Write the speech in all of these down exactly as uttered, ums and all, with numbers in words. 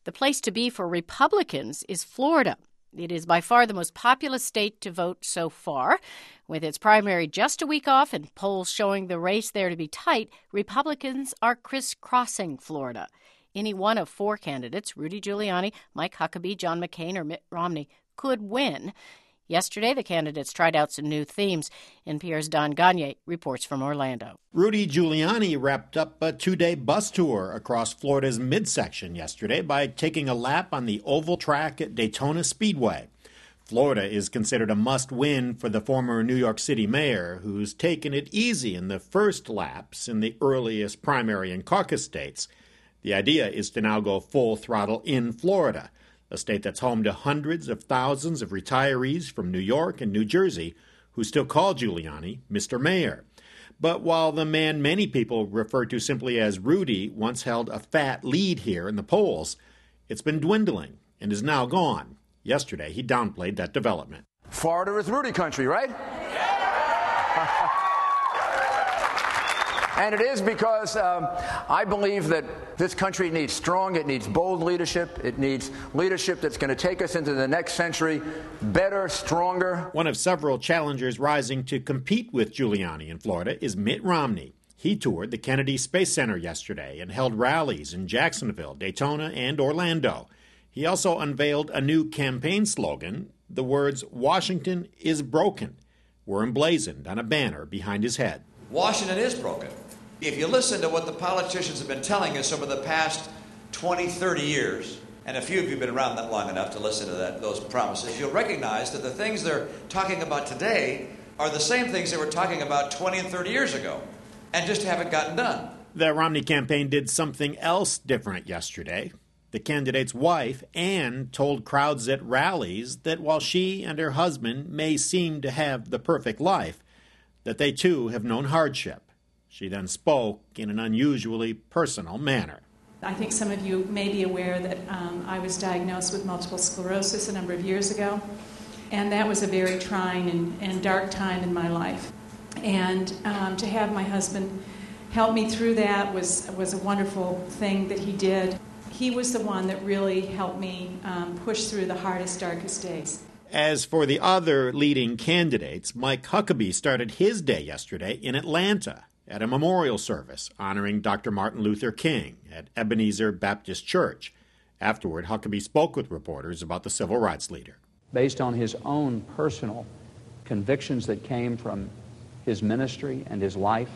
The place to be for Republicans is Florida. It is by far the most populous state to vote so far. With its primary just a week off and polls showing the race there to be tight, Republicans are crisscrossing Florida. Any one of four candidates, Rudy Giuliani, Mike Huckabee, John McCain, or Mitt Romney, could win. Yesterday, the candidates tried out some new themes. N P R's Don Gonyea reports from Orlando. Rudy Giuliani wrapped up a two-day bus tour across Florida's midsection yesterday by taking a lap on the oval track at Daytona Speedway. Florida is considered a must-win for the former New York City mayor, who's taken it easy in the first laps in the earliest primary and caucus states. The idea is to now go full throttle in Florida, a state that's home to hundreds of thousands of retirees from New York and New Jersey who still call Giuliani Mister Mayor. But while the man many people refer to simply as Rudy once held a fat lead here in the polls, it's been dwindling and is now gone. Yesterday, he downplayed that development. Florida is Rudy country, right? And it is because um, I believe that this country needs strong, it needs bold leadership, it needs leadership that's going to take us into the next century better, stronger. One of several challengers rising to compete with Giuliani in Florida is Mitt Romney. He toured the Kennedy Space Center yesterday and held rallies in Jacksonville, Daytona, and Orlando. He also unveiled a new campaign slogan. The words, "Washington is broken," were emblazoned on a banner behind his head. Washington is broken. If you listen to what the politicians have been telling us over the past twenty, thirty years, and a few of you have been around that long enough to listen to that, those promises, you'll recognize that the things they're talking about today are the same things they were talking about twenty and thirty years ago, and just haven't gotten done. The Romney campaign did something else different yesterday. The candidate's wife, Ann, told crowds at rallies that while she and her husband may seem to have the perfect life, that they too have known hardship. She then spoke in an unusually personal manner. I think some of you may be aware that um, I was diagnosed with multiple sclerosis a number of years ago, and that was a very trying and, and dark time in my life. And um, to have my husband help me through that was, was a wonderful thing that he did. He was the one that really helped me um, push through the hardest, darkest days. As for the other leading candidates, Mike Huckabee started his day yesterday in Atlanta at a memorial service honoring Doctor Martin Luther King at Ebenezer Baptist Church. Afterward, Huckabee spoke with reporters about the civil rights leader. Based on his own personal convictions that came from his ministry and his life,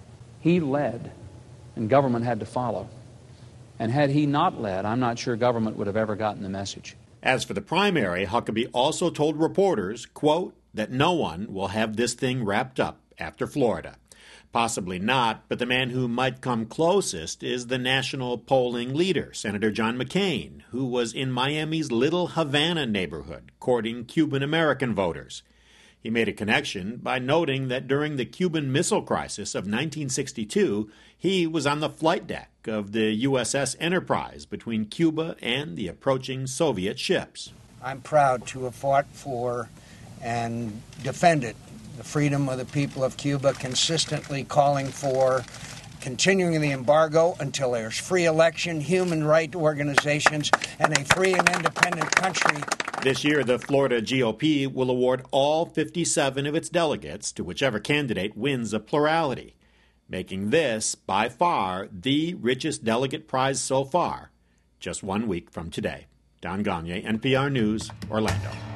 he led, and government had to follow. And had he not led, I'm not sure government would have ever gotten the message. As for the primary, Huckabee also told reporters, quote, that no one will have this thing wrapped up after Florida. Possibly not, but the man who might come closest is the national polling leader, Senator John McCain, who was in Miami's Little Havana neighborhood courting Cuban-American voters. He made a connection by noting that during the Cuban Missile Crisis of nineteen sixty-two, he was on the flight deck of the U S S Enterprise between Cuba and the approaching Soviet ships. I'm proud to have fought for and defended the freedom of the people of Cuba, consistently calling for continuing the embargo until there's free election, human rights organizations, and a free and independent country. This year, the Florida G O P will award all fifty-seven of its delegates to whichever candidate wins a plurality, making this, by far, the richest delegate prize so far, just one week from today. Don Gonyea, N P R News, Orlando.